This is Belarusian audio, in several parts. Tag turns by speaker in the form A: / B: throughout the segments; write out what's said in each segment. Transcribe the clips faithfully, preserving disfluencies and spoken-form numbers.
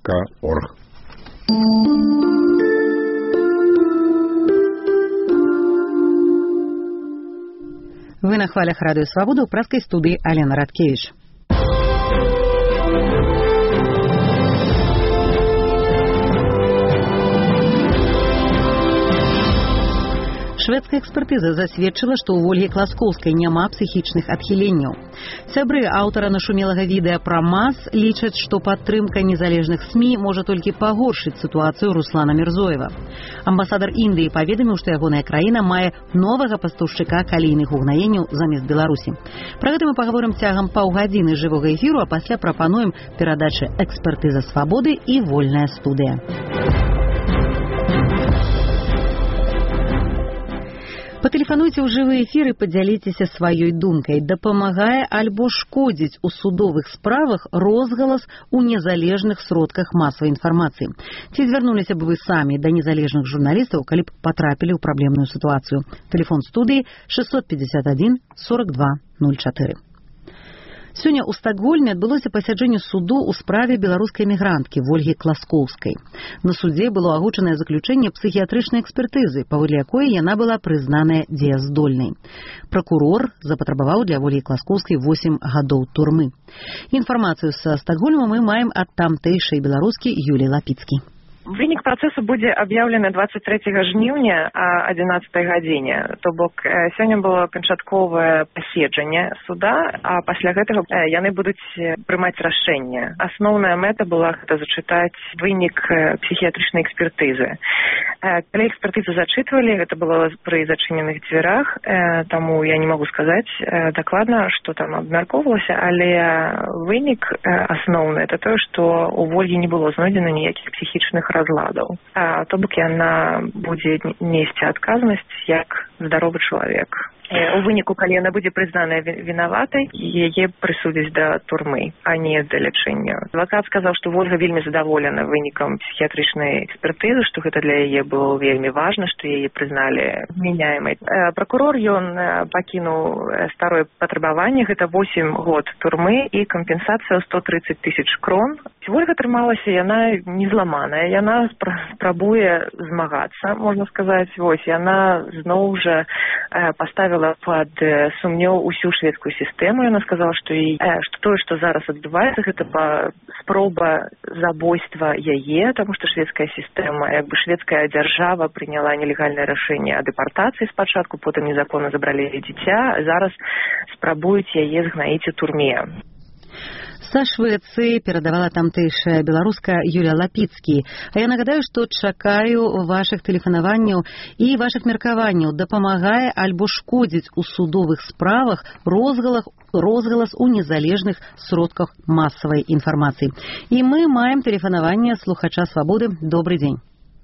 A: орг.
B: Вы на хвалях Радио Свобода, у праской студии Алена Радкевич. Шведская экспертиза засведчыла, што ў Ольгі Класкоўскай няма псіхічных адхіленняў. Сябры аўтара нашумелага відэа пра МАЗ лічаць, што падтрымка незалежных СМІ можа толькі пагоршыць сітуацыю Руслана Мірзоева. Амбасадар Індыі паведаміў, што ягоная краіна мае новага пастаўшчыка калійных угнаенняў замест Беларусі. Пра гэта мы пагаворым цягам паўгадзіны жывога эфіру, а пасля прапануем перадачы «Экспертыза свабоды» і «Вольная студыя». Патэлефануйце ў жывы эфір і падзяліцеся сваёй думкай. Дапамагае альбо шкодзіць у судовых справах розгалас у незалежных сродках масавай інфармацыі. Ці звярнуліся б вы самі да незалежных журналістаў, калі б патрапілі ў праблемную сітуацыю? Тэлефон студыі шестьсот пятьдесят один сорок два ноль четыре. Сёння ў Стакгольме адбылося пасяджэнне суду ў справе беларускай эмігранткі Ольгі Класкоўскай. На судзе было агучанае заключэнне псіхіятрычнай экспертызы, паводле якой яна была прызнаная дзеяздольнай. Пракурор запатрабаваў для Ольгі Класкоўскай восемь гадоў турмы. Інфармацыю са Стакгольма мы маем ад тамтэйшай беларускі Юліі Лапіцкі.
C: Вынік працэсу будзе аб'яўлены двадцать трэцяга жніўня а адзінаццатай гадзіне. То бок сёння было канчатковае паседжанне суда, а пасля гэтага яны будуць прымаць рашэнне. Асноўная мэта была гэта зачытаць вынік псіхіятрычнай экспертызы. Калі экспертызу зачытвалі, гэта было пры зачыненых дзвярах, таму я не магу сказаць дакладна, што там абмяркоўвалася, але вынік асноўны это тое, што у Ольгі не было знойдзена ніякіх псіхічных разладаў. А, то бок яна будзе несці адказнасць як здаровы чалавек. У выніку, калі яна будзе прызнаная вінаватай, яе прысудзяць да турмы, а не да лячэння. Адвакат сказаў, што Ольга вельмі задаволена вынікам псіхіятрычнай экспертызы, што гэта для яе было вельмі важна, што яе прызналі вменяемай. Пракурор ён пакінуў старое патрабаванне, гэта восемь год турмы і кампенсацыя сто тридцать тысяч крон. Ольга трымалася, яна не зламаная, яна спрабуе змагацца, можна сказаць. Вось, яна зноў жа паставіла под сумнеў усю шведскую сістэму. Яна сказала, што, і, што тое, што зараз адбываецца, гэта па спроба забойства яе, таму што шведская сістэма, як бы шведская дзяржава прыняла нелегальнае рашэнне о дэпартацыі спачатку, потым незаконна забралі яе дзіця, зараз спрабуюць яе згнаіць у турме.
B: Са Швецыі перадавала тамтэйшая беларуска Юлія Лапіцкі. А я нагадаю, што чакаю вашых тэлефанаванняў і вашых меркаванняў. Дапамагае альбо шкодзіць у судовых справах розгалах розгалас у незалежных сродках масавай інфармацыі. І мы маем тэлефанаванне слухача Свабоды. Добрый день.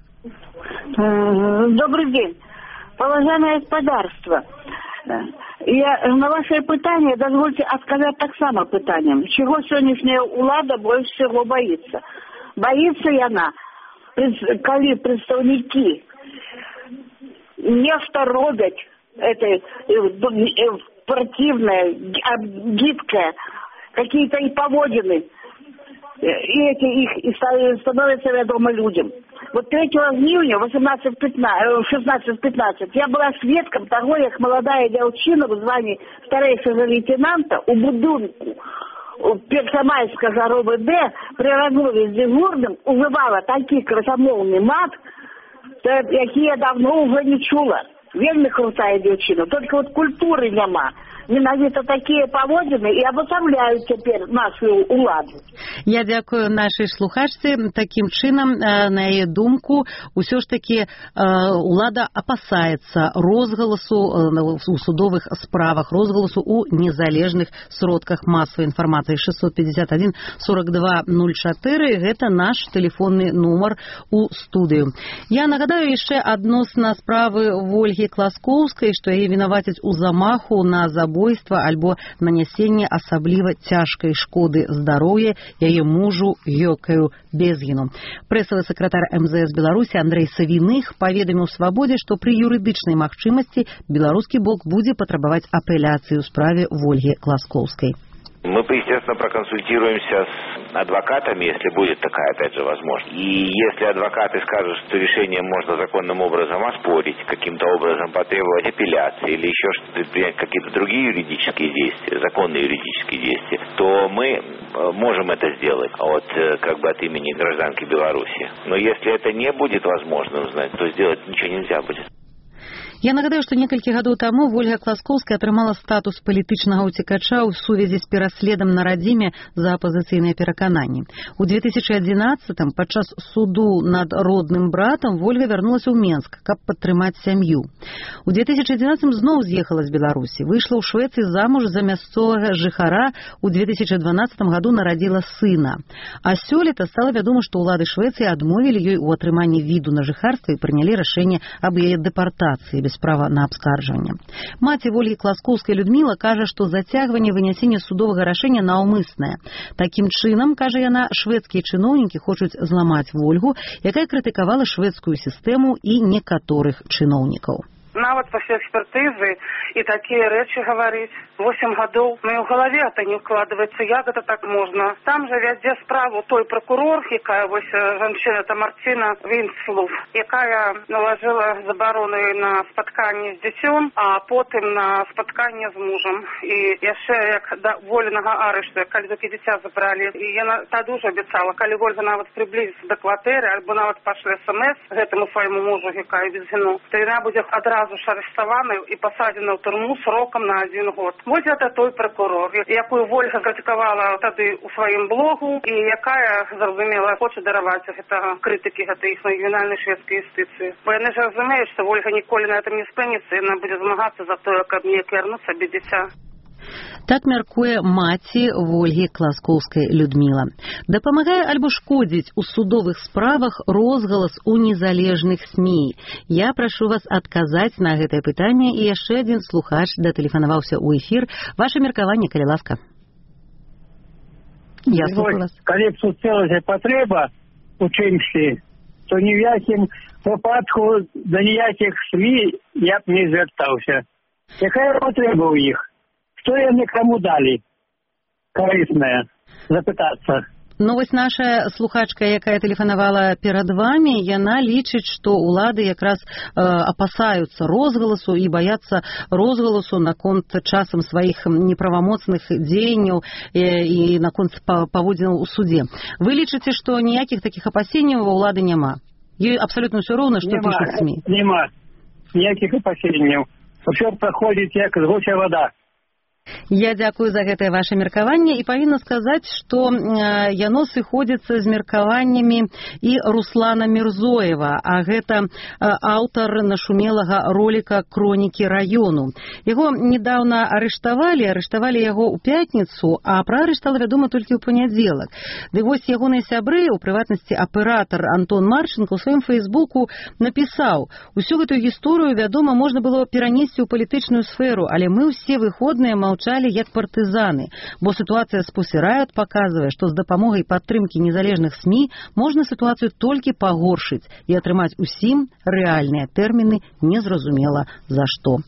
D: Добрый день. Уважаемое господарство, я на ваше пытание дозвольте отказать так само пытанием. Чего сегодняшняя улада больше всего боится? Боится яна, коли представники нечто робят, это противное, гибкое, какие-то и поводины, и эти их и становятся ведомы людям. Вот третьего жніўня шестнадцать пятнадцать я была сведком того, как молодая девчина в звании старейшего лейтенанта у будинку Першамайского РОВД при размове с дежурным уживала такий красомовний мат, який я давно уже не чула. Вельми крутая девчина, только вот культуры нема. Менавіта такія паводзіны і абасабляюць цяпер нашу уладу.
B: Я дзякую нашай слухачцы. Такім чынам, на яе думку, усё ж такі улада апасаецца розгаласу у судовых справах, розгаласу у незалежных сродках масавай інфармацыі. шестьсот пятьдесят один сорок два ноль четыре гэта наш тэлефонны нумар у студыю. Я нагадаю яшчэ адносна справы Ольгі Класкоўскай, што яе вінавацяць у замаху на забойство альбо нанесение асабліва цяжкай шкоды здароўя яе мужу Йокаю Безгіну. Прэсавы сакратар эм зэ эс Беларусі Андрэй Савіных паведаміў Свабодзе, што пры юрыдычнай магчымасці беларускі бок будзе патрабаваць апеляцыю ў справе Ольгі Класкоўскай.
A: Мы, естественно, проконсультируемся с адвокатами, если будет такая, опять же, возможность. И если адвокаты скажут, что решение можно законным образом оспорить, каким-то образом потребовать апелляции или еще что-то, принять какие-то другие юридические действия, законные юридические действия, то мы можем это сделать вот, как бы от имени гражданки Беларуси. Но если это не будет возможно узнать, то сделать ничего нельзя будет.
B: Я нагадаю, што некалькі гадоў таму Вольга Класкоўская атрымала статус палітычнага ўцекача ў сувязі з пераследам на радзіме за апазіцыйныя перакананні. У две тысячы адзінаццатым падчас суду над родным братам Вольга вярнулася ў Менск, каб падтрымаць сям'ю. У две тысячы адзінаццатым зноў з'ехала з Беларусі, выйшла ў Швецыі замуж за мясцовага жыхара, у две тысячы дванаццатым году нарадзіла сына. А сёлета стала вядома, што ўлады Швецыі адмовілі ёй у атрыманні віду на жыхарства і прынялі рашэнне аб яе дэпартацыі без права на абскарджванне. Маці Вольгі Класкоўскай Людміла кажа, што зацягванне вынясення судовага рашэння наўмыснае. Такім чынам, кажа яна, шведскія чыноўнікі хочуць зламаць Вольгу, якая крытыкавала шведскую сістэму і некаторых чыноўнікаў.
E: Нават пасля экспертызы і такія рэчы гаварыць. восемь гадоў. Мне ў галаве это не ўкладваецца, як гэта так можна. Там жа вядзе справу той прокурор, якая вось жанчына, это Марціна Вінцлуф, якая наложила забарону на спатканне з дзіцём, а потым на спатканне з мужам. І яшчэ як да воленага арышту, калі такі дзіця забралі. І яна тады ўжо абяцала, калі Вольга нават прыблізіцца да кватэры, альбо нават пашле смс гэтаму свайму мужу, якая без віну, то яна будзе адразу ж арыштавана і пасадзена ў турму срокам на один год. Вось гэта той прокурор, якую Вольга крытыкавала тады ў сваім блогу і якая, зразумела, хоча дараваць гэта крытыкі гэтай іх рэгіянальнай шведскай юстыцыі. Бо яны ж разумеюць, што Вольга ніколі на этом не спыніцца, і яна будзе змагацца за тое, каб неяк вярнуць сабе дзіця.
B: Так мяркуе маці Вольгі Класкоўскай Людміла. Дапамагае альбо шкодзіць у судовых справах розгалас у незалежных СМІ. Я прашу вас адказаць на гэтае пытанне, і яшчэ адзін слухач датэлефанаваўся ў эфір. Ваше меркаванне, калі ласка. Я слухаю вас.
F: Калі б сусцэлася патрэба у чымсьці, то ні в якім выпадку да ніякіх СМІ я б не звяртаўся. Якая патрэба ў іх? Што яны каму далі? Карыснае запытацца.
B: Ну, вось наша слухачка, якая тэлефанавала перад вамі, яна лічыць, што ўлады якраз э, апасаюцца розгаласу і баяцца розгаласу наконт часам сваіх неправамоцных дзеянняў э, і наконт паводзінаў у суде. Вы лічыце, што ніякіх такіх апасенняў ва ўлады няма? Ёй абсалютна ўсё роўна, што пішуць СМІ.
F: Нема. Ніякіх апасенняў. Усё праходзіць як згучая вада.
B: Я дзякую за гэтае ваше меркаванне і павінна сказаць, што э, яно сыходзіцца з меркаваннямі і Руслана Мірзоева, а гэта э, аўтар нашумелага роліка «Кронікі раёну». Яго недаўна арыштавалі, арыштавалі яго ў пятніцу, а пра арышт стала вядома толькі ў панядзелак. Ды вось ягоныя сябры, у прыватнасці аператар Антон Марченко, у сваім фейсбуку напісаў: «Усю гэтую гісторыю, вядома, можна было перанесці ў палітычную сферу, але мы ўсе выходныя маўчалі як партызаны, бо сітуацыя з Пусірают паказвае, што з дапамогай падтрымкі незалежных СМІ можна сітуацыю толькі пагоршыць і атрымаць усім рэальныя тэрміны незразумела за што».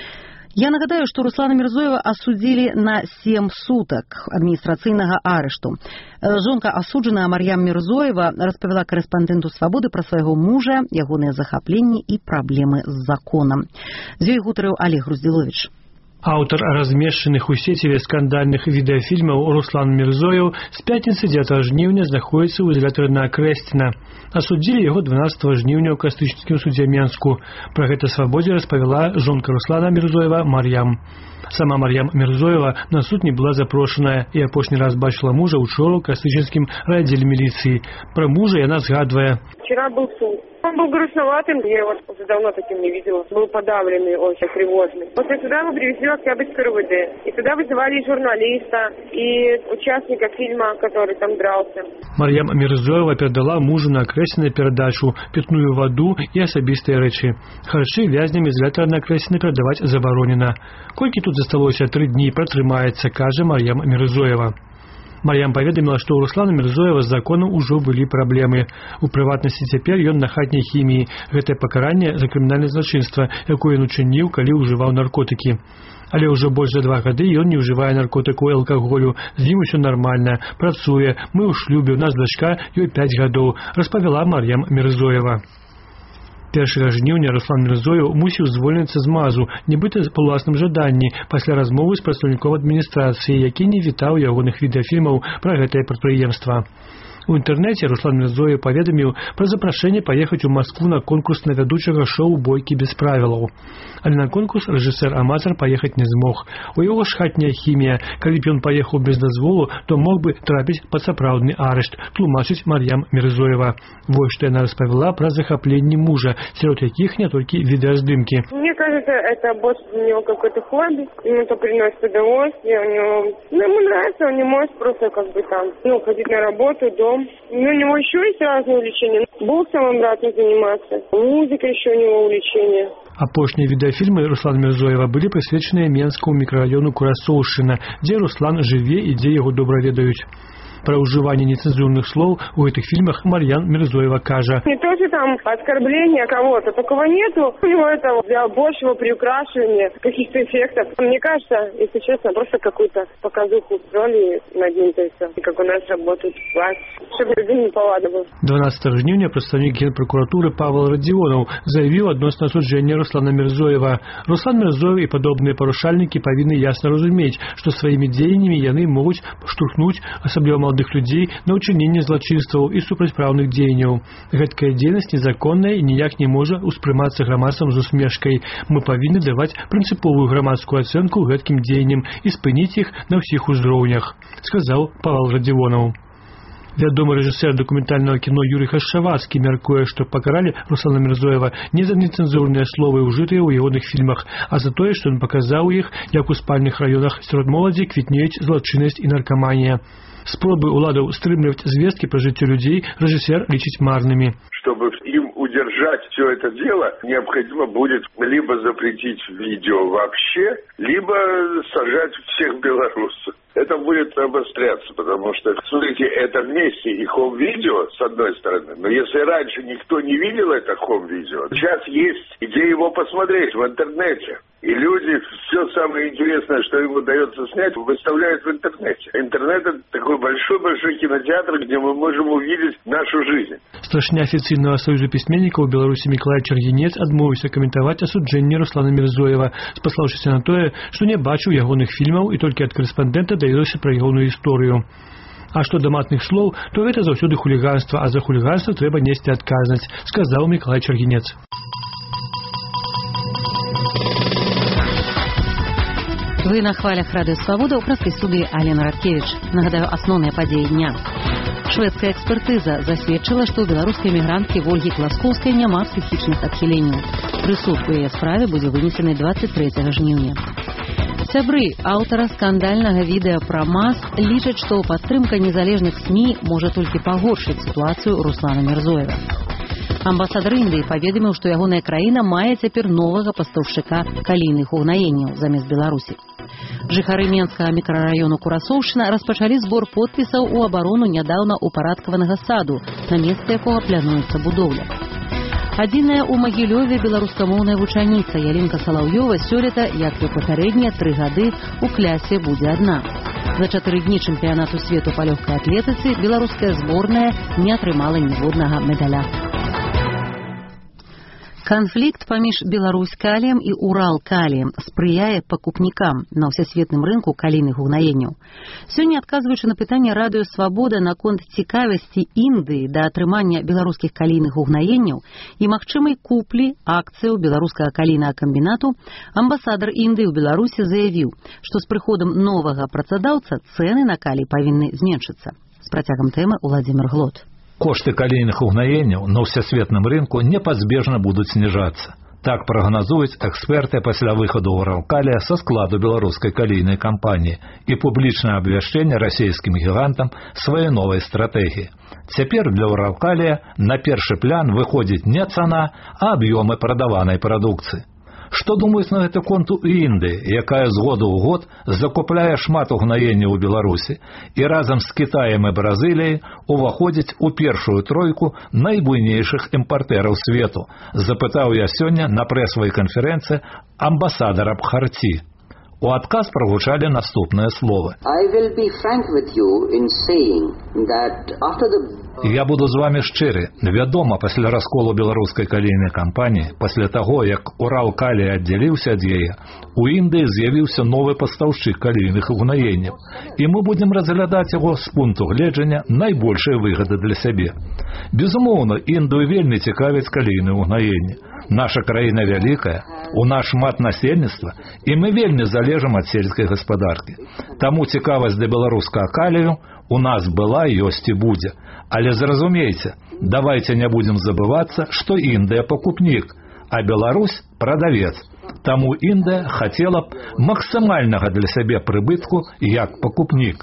B: Я нагадаю, што Руслана Мірзоева асудзілі на сем сутак адміністрацыйнага арышту. Жонка асуджаная Мар'ям Мірзоева распавяла корэспандэнту «Свабоды» пра свайго мужа, ягоныя захапленні і праблемы з законам. З ёй гутарыў Олег Груздзіловіч.
G: Аўтар размешчаных у сеціве скандальных відэафільмаў Руслан Мірзоеў з пятніцы дзевятага жніўня знаходзіцца ў ізалятары на Крэсціна. Асудзілі яго дванаццатага жніўня ў Кастычніцкім судзе Менску. Пра гэта «Свабодзе» распавяла жонка Руслана Мірзоева Мар'ям. Сама Мар'ям Мірзоева на суд не была запрошаная і апошні раз бачыла мужа учора ў Кастычніцкім райаддзеле міліцыі. Пра мужа яна згадвае:
H: «Вчера был суд. Он был грустноватым, я его уже давно таким не видела. Был подавленный, очень тревожный. После суда его привезли в Октябрьское РУВД. И туда вызывали и журналиста, и участника фильма, который там дрался».
G: Мар'ям Мірзоева передала мужу на Крэсціна перадачу, пітную ваду і асабістыя рэчы. Харчы вязням ізалятара на Крэсціна перадаваць забаронена. Колькі тут засталося тры дні пратрымаецца, кажа Мар'ям Мірзоева. Мар'ям паведаміла, што ў Руслана Мірзоева з законам ужо былі праблемы. У прыватнасці цяпер ён на хатняй хіміі. Гэтае пакаранне за крымінальнае злачынства, якое ён учыніў, калі ўжываў наркотыкі. Але ўжо больш за два гады ён не ўжывае наркотыку і алкаголю. З ім усё нармальна, працуе, мы ў шлюбе, у нас дачка, ёй пяць гадоў, распавяла Мар'ям Мірзоева. першага жніўня Руслан Мірзоеў мусіў звольніцца з МАЗу, нібыта па ўласным жаданні, пасля размовы з прадстаўніком адміністрацыі, які не вітаў ягоных відэафільмаў пра гэтае прадпрыемства. У інтэрнэце Руслан Мірзоеў паведаміў пра запрашэнне паехаць у Маскву на конкурс на вядучага шоу «Бойкі без правілаў». Але на конкурс рэжысэр-аматар паехаць не змог. У яго ж хатняя хімія. Калі б ён паехаў без дазволу, то мог бы трапіць пад сапраўдны арышт, тлумачыць Мар'ям Мірзоева. Вось што яна распавяла пра захапленні мужа, сярод якіх не толькі відэаздымкі.
H: Мне кажется, это больше для него какое-то хобби, ему это приносит удовольствие, у него, ну, ему нравится, он не может просто как бы там, ну, ходить на работу, дом. Ну, у него еще есть разные увлечения. Боксом он брат заниматься, музыка еще у него увлечение.
G: Апошнія відэафільмы Руслана Мірзоева былі прысвечаныя Менскаму мікрараёну Курасоўшчына, дзе Руслан жыве і дзе яго добра ведаюць. Про уживание нецензурных слов у этих фильмах Мар'ям Мірзоева кажа.
H: Не то, что там оскорбления кого-то, такого нету. У него это для большего приукрашивания, каких-то эффектов. Мне кажется, если честно, просто какую-то показуху устроили над ним, то есть, как у нас работают власть, чтобы людям неповадно было.
G: дванадцатага жніўня прадстаўнік Генпракуратуры Павел Радзівонаў заявіў адносна асуджэння Руслана Мірзоева. Руслан Мірзоев і падобныя парушальнікі павінны ясна разумець, што сваімі дзеяннямі яны могуць штурхнуць асабліва маладых людзей на ўчыненне злачынстваў і супрацьпраўных дзеянняў. Гэткая дзейнасць незаконная і ніяк не можа ўспрымацца грамадствам з усмешкай. Мы павінны даваць прынцыповую грамадскую ацэнку гэткім дзеянням і спыніць іх на ўсіх узроўнях, сказаў Павел Радзівонаў. Вядомы рэжысэр дакументальнага кіно Юрый Хашчавацкі мяркуе, што пакаралі Руслана Мірзоева не за нецэнзурныя словы, ужытыя ў ягоных фільмах, а за тое, што ён паказаў іх, як у спальных раёнах сярод моладзі квітнеюць злачыннасць і наркаманія. Спробы уладаў стрымліваць звесткі пра жыццё людзей рэжысер лічыць марнымі.
I: Чтобы им удержать все это дело, необходимо будет либо запретить видео вообще, либо сажать всех белорусов. Это будет обостряться, потому что, смотрите, это вместе и хом-видео, с одной стороны, но если раньше никто не видел это хом-видео, сейчас есть где его посмотреть в интернете. И люди, все самое интересное, что им удается снять, выставляют в интернете. Интернет – это такой большой-большой кинотеатр, где мы можем увидеть нашу жизнь.
G: Старшыня афіцыйнага саюза пісьменнікаў Беларусі Мікалай Чаргінец адмовіўся каментаваць асуджэнне Руслана Мірзоева, спаслаўшыся на тое, што не бачыў ягоных фільмаў і толькі ад корэспандэнта даведаўся пра ягоную гісторыю. А што да матных слоў, то гэта заўсёды хуліганства, а за хуліганства трэба несці адказнасць, сказаў Мікалай Чаргінец.
B: Вы на хвалях Радыё Свабода, ў праскай студыі Алена Радкевіч. Нагадаю, асноўныя падзеі дня. Шведская экспертыза засведчыла, што ў беларускай мігранткі Вольгі Класкоўскай няма псіхічных адхіленняў. Прысуд у яе справе будзе вынесены дваццаць трэцяга жніўня. Сябры аўтара скандальнага відэа пра МАЗ лічаць, што падтрымка незалежных СМІ можа толькі пагоршыць сітуацыю Руслана Мірзоева. Амбасадар Індыі паведаміў, што ягоная краіна мае цяпер новага пастаўшчыка калійных угнаенняў замест Беларусі. Жыхары Менскага мікрараёну Курасоўшчына распачалі збор подпісаў у абарону нядаўна упарадкаванага саду, на месцы якога плануецца будоўля. Адзіная ў Магілёве беларускамоўная вучаніца Ялінка Салаўёва сёлета, як і папярэднія тры гады, у клясе будзе адна. За чатыры дні чэмпіянату свету па лёгкай атлетыцы беларуская зборная не атрымала ніводнага медаля. Канфлікт паміж Беларусь-каліем і Урал-каліем спрыяе пакупнікам на ўсесветным рынку калійных угнаенняў. Сёння, адказваючы на пытанне Радыё Свабода наконт цікавасці Індыі да атрымання беларускіх калійных угнаенняў і магчымай куплі акцыяў беларускага калійнага камбінату, амбасадар Індыі ў Беларусі заявіў, што з прыходам новага працадаўца цэны на калій павінны зменшыцца. З працягам тэмы Уладзімір Глот.
J: Кошты калійных угнаенняў на ўсесветным рынку непазбежна будуць зніжацца. Так прагназуюць эксперты пасля выхаду Уралкалія са складу беларускай калійнай кампаніі і публічнае абвяшчэнне расійскім гігантам сваёй новай стратэгіі. Цяпер для Уралкалія на першы план выходзіць не цана, а аб'ёмы прадаванай прадукцыі. Што думаюць на гэты конт у Індыі, якая з году ў год закупляе шмат угнаення ў Беларусі і разам з Кітаем і Бразыліяй уваходзіць у першую тройку найбуйнейшых імпартэраў свету, запытаў я сёння на прэсавай канферэнцыі амбасадара Бхарці. У адказ прагучалі наступныя словы. Я буду з вами шчыры. Вядома, пасля расколу беларускай калійнай кампаніі, пасля таго, як Уралкалій аддзяліўся ад яе, у Індыі з'явіўся новы пастаўшчык калійных угнаенняў, і мы будзем разглядаць яго з пункту гледжання найбольшай выгады для сябе. Безумоўна, Індыю вельмі цікавяць калійныя угнаенні. Наша краіна вялікая, у нас шмат насельніцтва, і мы вельмі залежым ад сельскай гаспадаркі. Таму цікавасць да беларускага калію у нас была, ёсць і будзе. Але зразумейце, давайте не будем забывацца, што Індыя пакупнік, а Беларусь прадавец. Таму Індыя хацела б максімальнага для сябе прыбытку як пакупнік.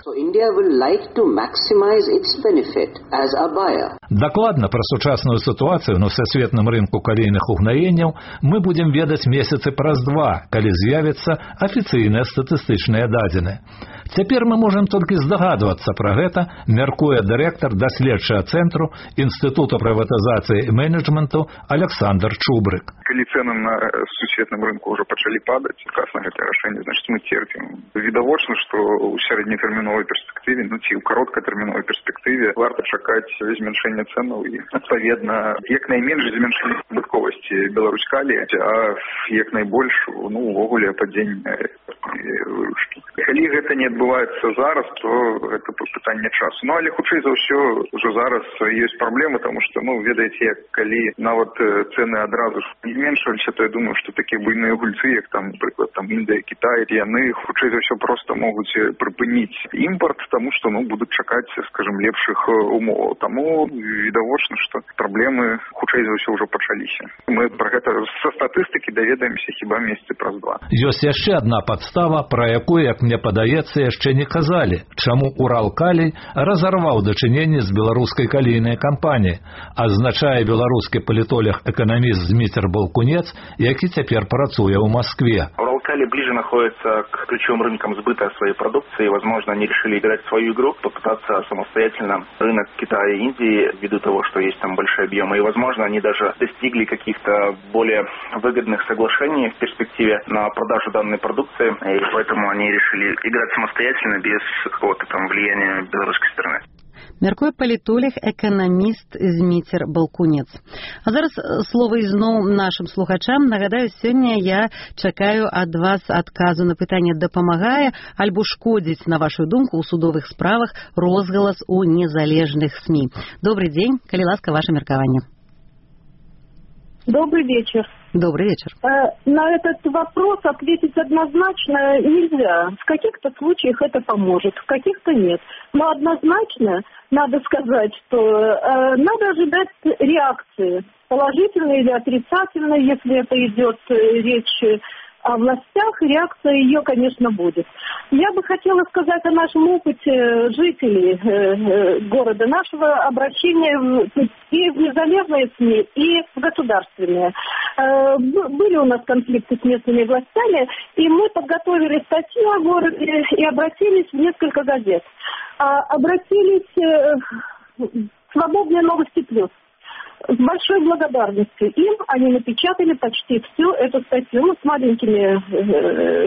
J: Дакладна пра сучасную сітуацыю на всесветным рынку калійных угнаенняў мы будзем ведаць месяцы праз два, калі з'явяцца афіцыйныя статыстычныя дадзеныя. Цяпер мы можам толькі здагадвацца пра гэта, мяркуе дырэктар даследчага цэнтру Інстытуту прыватызацыі і менеджменту Александр Чубрык.
K: Калі цены на сусветным рынку ўжо пачалі падаць, раз на гэтае рашэнне, значит, мы церпім. Відавочна, што ў сярэднетэрміновай перспектыве, ну ці ў кароткатэрміновай перспектыве варта чакаць змяншэння цэнаў і, адпаведна, як найменш змяншэння прыбытковасці Беларусь-Калія, а як найбольш, ну, увогуле падзення выручкі. Калі гэта не адбываецца зараз, то гэта пытанне часу. Ну, але хутчэй за ўсё ўжо зараз ёсць праблемы, таму што, ну, ведаеце, як калі нават цэны адразу не зменшваліся, то я думаю, што такія буйныя гульцы, як там, напрыклад, там Індыя, Кітай, яны хутчэй за ўсё проста могуць прыпыніць імпорт, таму што, ну, будуць чакаць, скажем, лепшых умоваў. Таму відавочна, што праблемы хутчэй за ўсё ўжо пачаліся. Мы пра гэта са статыстыкі даведаемся хіба месяцы праз два.
J: Ёсць яшчэ адна падстава, пра якую, як мне падаецца, яшчэ не казалі, чаму Уралкалій разарваў дачыненні з беларускай калійнай кампаніяй, азначае беларускі палітолог-эканаміст Зміцер Балкунец, які цяпер працуе ў Москве.
L: Уралкалий ближе находится к ключевым рынкам сбыта своей продукции. Возможно, они решили играть свою игру, попытаться самостоятельно рынок Китая и Индии, ввиду того, что есть там большие объемы. И, возможно, они даже достигли каких-то более выгодных соглашений в перспективе на продажу данной продукции. И поэтому они решили играть самостоятельно, без какого-то там влияния белорусской стороны.
B: Мяркуе палітолог, эканаміст Зміцер Балкунец. А зараз слова ізноў нашым слухачам. Нагадаю, сёння я чакаю ад вас адказу на пытанне, дапамагае альбо шкодзіць, на вашу думку, у судовых справах розгалас у незалежных СМИ. Добрый день, калі ласка, ваше меркаванне.
M: Добрый вечер.
B: Добрый вечер.
M: На этот вопрос ответить однозначно нельзя. В каких-то случаях это поможет, в каких-то нет. Но однозначно надо сказать, что э, надо ожидать реакции, положительной или отрицательной, если это идет э, речь о властях, реакция ее, конечно, будет. Я бы хотела сказать о нашем опыте жителей э, города, нашего обращения и в незалежные СМИ, и в государственные. Э, были у нас конфликты с местными властями, и мы подготовили статью о городе и обратились в несколько газет. А, обратились э, в «Свободные новости плюс». С большой благодарностью им они напечатали почти всю эту статью, ну, с маленькими, э,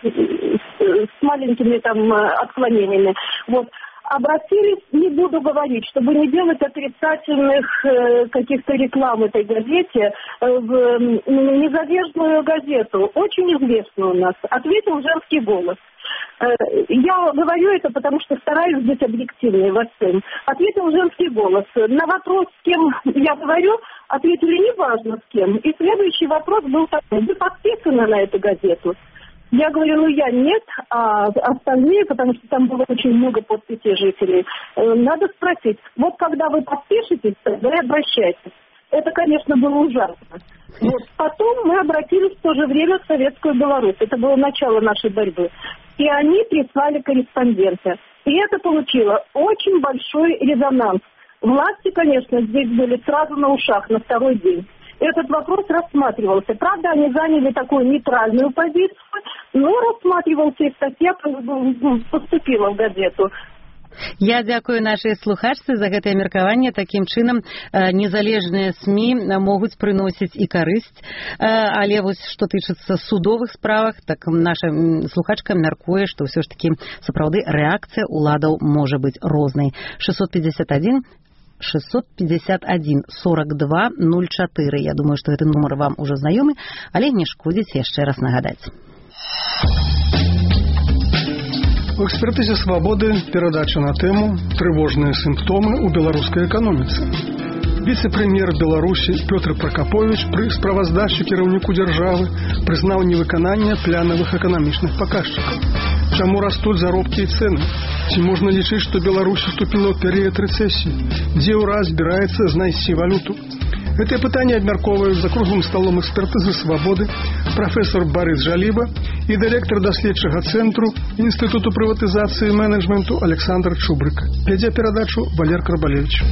M: с маленькими там отклонениями. Вот. Обратились, не буду говорить, чтобы не делать отрицательных э, каких-то реклам этой газете, э, в э, незалежную газету, очень известную у нас, ответил женский голос. Э, я говорю это, потому что стараюсь быть объективной во всем. Ответил женский голос. На вопрос, с кем я говорю, ответили неважно с кем. И следующий вопрос был такой: вы подписаны на эту газету? Я говорю, ну я нет, а остальные, потому что там было очень много подписей жителей, надо спросить. Вот когда вы подпишетесь, тогда и обращайтесь. Это, конечно, было ужасно. Вот. Потом мы обратились в то же время в Советскую Беларусь. Это было начало нашей борьбы. И они прислали корреспондента. И это получило очень большой резонанс. Власти, конечно, здесь были сразу на ушах на второй день. этот вопрос рассматривался. Правда, они заняли такую нейтральную позицию, но рассматривался, и статья поступила в газету.
B: Я дзякую нашай слухачцы за гэтае меркаванне. Такім чынам незалежныя СМІ могуць прыносіць і карысць, але вось што тычыцца судовых справах, так наша слухачка мяркуе, што ўсё ж такі сапраўды рэакцыя ўладаў можа быць рознай. шестьсот пятьдесят один шестьсот пятьдесят один сорок два ноль четыре. Я думаю, што гэты нумар вам ужо знаёмы, але не шкодзіць яшчэ раз нагадаць.
N: У экспертызе «Свободы» перадача на тему «Тревожные симптомы у белорусской экономицы». Віце-прэм'ер Беларусі Пётр Пракапович пры справаздачы кіраўніку дзяржавы прызнаў невыкананне планавых эканамічных паказчыкаў. Чаму растуць заробкі і цэны? Ці можна лічыць, што Беларусь уступіла ў перыяд рэцэсіі? Дзе ўраз збіраецца знайсці валюту? Гэтае пытанне абмяркоўваюць за круглым сталом экспертызы «Свободы» прафесор Барыс Жаліба і дырэктар даследчага цэнтру Інстытуту прыватызацыі і менеджменту Александр Чубрык. Вядзе перадачу Валер Карбалевич.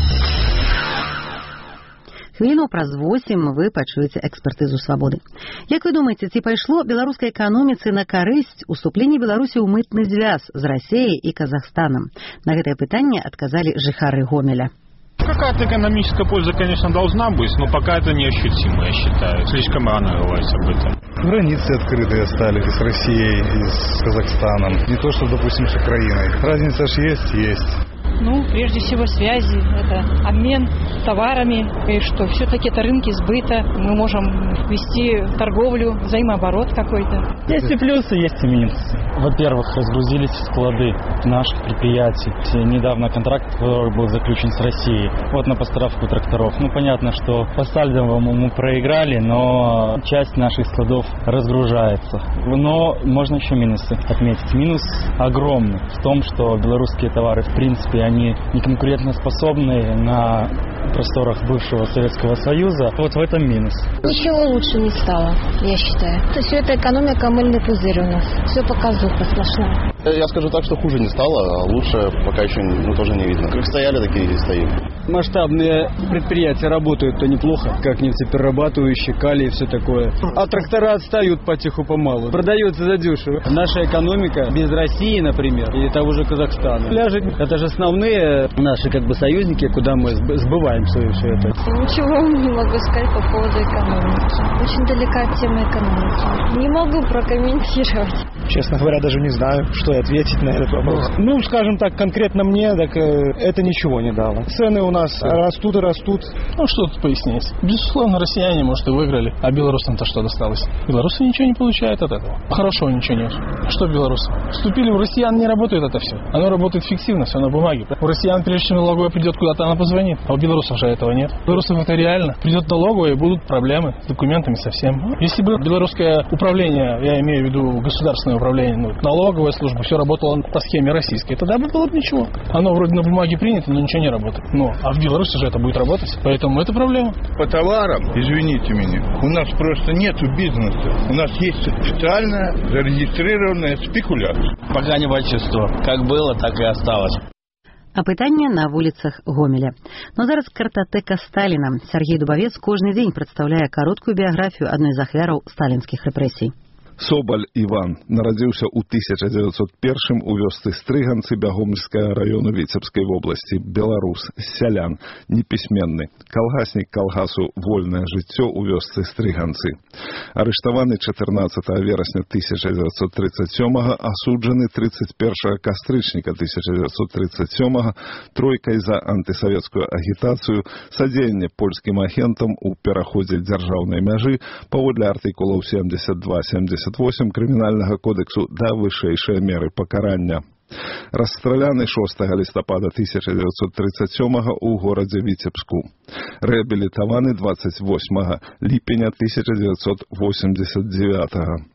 B: Хвіліну праз восемь вы пачуеце экспертызу «Свободы». Як вы думаеце, ці пайшло беларускай эканоміцы на карысць уступленне Беларусі ў мытны звяз з Расіяй і Казахстанам? На гэтае пытанне адказалі жыхары Гомеля.
O: Какая-то экономическая польза, конечно, должна быть, но пока это неощутимо, я считаю. Слишком рано говорить об этом.
P: Границы открытые стали и с Россией, и с Казахстаном. Не то, что, допустим, с Украиной. Разница же есть, есть.
Q: Ну, прежде всего, связи, это обмен товарами, и что все-таки это рынки сбыта, мы можем вести торговлю, взаимооборот какой-то.
R: Есть и плюсы, есть и минусы. Во-первых, разгрузились склады наших предприятий. Недавно контракт был заключен с Россией, вот на поставку тракторов. Ну, понятно, что по сальдовому мы проиграли, но часть наших складов разгружается. Но можно еще минусы отметить. Минус огромный в том, что белорусские товары, в принципе, они не конкурентоспособны на просторах бывшего Советского Союза. Вот в этом минус.
S: Ничего лучше не стало, я считаю. То есть это экономика мыльный пузырь у нас. Все показуха сплошная.
T: Я скажу так, что хуже не стало, а лучше пока еще ну, тоже не видно. Как стояли, такие и стоим.
U: Масштабные предприятия работают-то неплохо, как нефтеперерабатывающие, калий и все такое. А трактора отстают потиху-помалу. Продается задешево. Наша экономика без России, например, или того же Казахстана, ляжет. Это же основные наши как бы союзники, куда мы сбываем все это.
S: Ничего не могу сказать по поводу экономики. Очень далека от темы экономики. Не могу прокомментировать.
V: Честно говоря, даже не знаю, что ответить на этот вопрос. Ну, скажем так, конкретно мне, так это ничего не дало. Цены у нас да. растут и растут.
O: Ну, что тут пояснить? Безусловно, россияне, может, и выиграли, а белорусам-то что досталось? Белорусы ничего не получают от этого. Хорошего ничего нет. Что белорусы? Вступили в россиян, не работает это все. Оно работает фиктивно, все на бумаге. У россиян, прежде чем налоговая придет куда-то, она позвонит. А у белорусов же этого нет. У белорусов это реально. Придет налоговая, и будут проблемы с документами совсем. Если бы белорусское управление, я имею в виду государственное управление, ну, налоговая служба, все работало по схеме российской, тогда бы было бы ничего. Оно вроде на бумаге принято, но ничего не работает. Но, а в Беларуси же это будет работать, поэтому это проблема.
W: По товарам, извините меня, у нас просто нету бизнеса. У нас есть официальная зарегистрированная спекуляция.
U: Поганівальчество. Как было, так и осталось.
B: Апытанне на вуліцах Гомеля. Но зараз картатэка Сталіна. Сергей Дубавец кожны дзень прадстаўляе кароткую біяграфію адной з ахвяраў сталінскіх рэпрэсій.
X: Соболь Иван нарадзіўся ў тысяча дзевяцьсот першым у вёсцы Стрыганцы Бягомельскага району Віцебскай вобласці. Беларус, сялян, непісьменны. Калгаснік калгасу «Вольнае жыццё» у вёсцы Стрыганцы. Арыштаваны чатырнаццатага верасня тысяча дзевяцьсот тридцать сёмага, асуджаны тридцать першага кастрычніка тысяча дзевяцьсот тридцать сёмага тройкай за антысавецкую агітацыю, садзеянне польскім агентам у пераходзе дзяржаўнай мяжы паводле артыкулаў семьдесят два семьдесят восемь Крымінальнага кодексу да вышэйшыя меры пакарання. Расстраляны шостага лістапада тысяча дзевяцьсот тридцать сёмага ў горадзе Віцебску. Рэабілітаваны двадцать восьмага ліпеня тысяча дзевяцьсот восемьдесят девятага.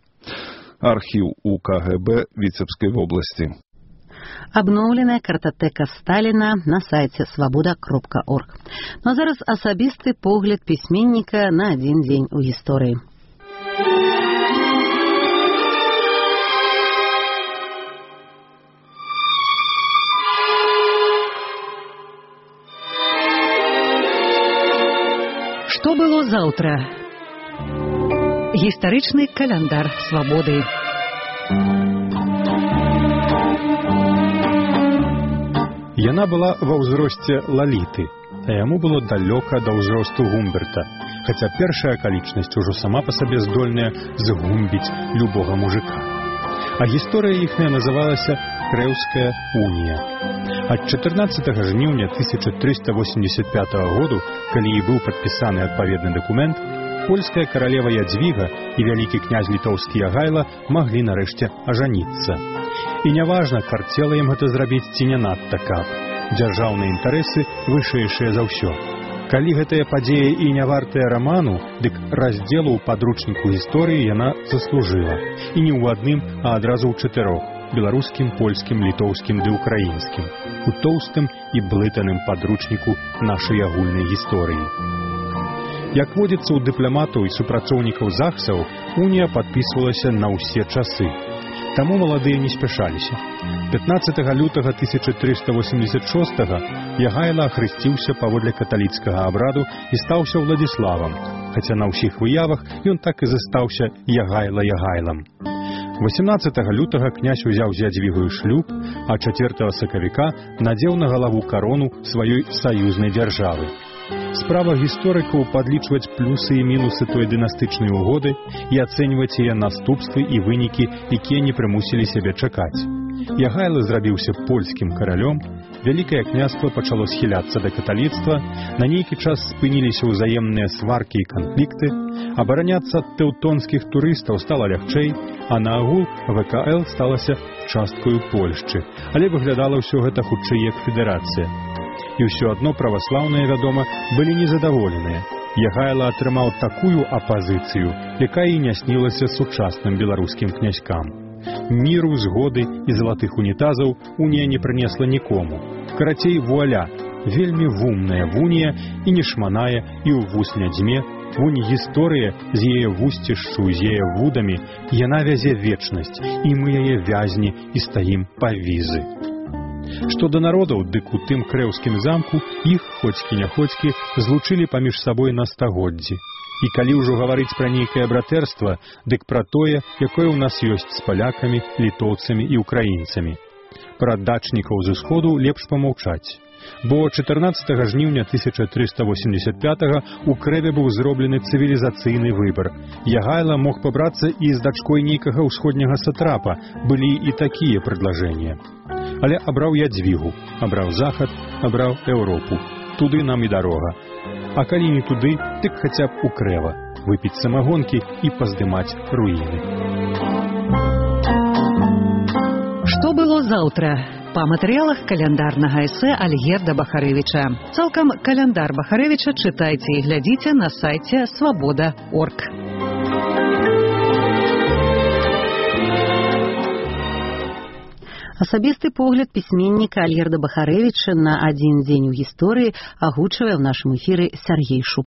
X: Архіў у ка гэ бэ Віцебскай вобласці.
B: Абноўленая картатэка Сталіна на сайце свабода кропка орг. Ну а зараз асабісты погляд пісьменніка на адзін дзень у гісторыі. Што было заўтра? Гістарычны каляндар свабоды.
A: Яна была ва ўзросце Лаліты, а яму было далёка да ўзросту Гумберта, хаця першая акалічнасць ужо сама па сабе здольная згумбіць любога мужика. А гісторыя іхная называлася Крэўская унія. Ад чатырнаццатага жніўня тысяча трыста восемьдесят пятага году, калі і быў падпісаны адпаведны дакумент, польская каралева Ядзвіга і вялікі князь літоўскі Ягайла маглі нарэшце ажаніцца. І няважна, карцела ім гэта зрабіць ці не надта каб. Дзяржаўныя інтарэсы вышэйшыя за ўсё. Калі гэтая падзея і не вартая раману, дык раздзелу ў падручніку гісторыі яна заслужыла. І не ў адным, а адразу ў чатырох: беларускім, польскім, літоўскім ды ўкраінскім. У тоўстым і блытаным падручніку нашай агульнай гісторыі. Як водзіцца ў дыпламатаў і супрацоўнікаў захсаў, унія падпісвалася на ўсе часы. Таму маладыя не спяшаліся. пятнаццатага лютага тысяча трыста восемьдесят шостага Ягайла ахрысціўся паводле каталіцкага абраду і стаўся Владзіславам, хаця на ўсіх выявах ён так і застаўся Ягайла-Ягайлам. восемнаццатага лютага князь узяў з Ядзвігаю шлюб, а чацвёртага сакавіка надзеў на галаву карону сваёй саюзнай дзяржавы. Справа гісторыкаў падлічваць плюсы і мінусы той дынастычнай угоды і ацэньваць яе наступствы і вынікі, якія не прымусілі сябе чакаць. Ягайла зрабіўся польскім каралём, вялікае княства пачало схіляцца да каталіцтва, на нейкі час спыніліся ўзаемныя сваркі і канфлікты, абараняцца ад тэўтонскіх турыстаў стала лягчэй, а на агул вэ ка эл сталася часткаю Польшчы, але выглядала ўсё гэта хутчэй як федэрацыя. І ўсё адно праваслаўныя, вядома, былі незадаволеныя. Ягайла атрымаў такую апазіцыю, якая і не снілася сучасным беларускім князькам. Міру, згоды і залатых унітазаў унія не прынесла нікому. Карацей, вуаля, вельмі вумная вунія і не шманая, і ў вус не дзьме, вунь гісторыя з яе вусцішчу, з яе вудамі, яна вязе вечнасць, і мы яе вязні і стаім па візы. Што да народаў, дык у тым крэўскім замку іх, хоцькі-няхоцькі, злучылі паміж сабой на стагоддзі. І калі ўжо гаварыць пра нейкае братэрства, дык пра тое, якое ў нас ёсць з палякамі, літоўцамі і ўкраінцамі. Пра дачнікаў з усходу лепш памаўчаць. Бо чатырнаццатага жніўня тысяча трыста восемьдесят пятага у Крэве быў зроблены цывілізацыйны выбар. Ягайла мог пабрацца і з дачкой нейкага ўсходняга сатрапа, былі і такія прадлажэнні. Але абраў Ядзвігу, абраў захад, абраў Еўропу. Туды нам і дарога. А калі не туды, дык хаця б у Крэва, выпіць самагонкі і паздымаць руіны.
B: Што было заўтра? Па матэрыялах каляндарнага эсэ Альгерда Бахарэвіча. Цалкам каляндар Бахарэвіча чытайце і глядзіце на сайце свабода точка орг. Асабісты погляд пісьменніка Альгерда Бахарэвіча на адзін дзень у гісторыі агучвае ў нашым эфіры Сяргей Шуп.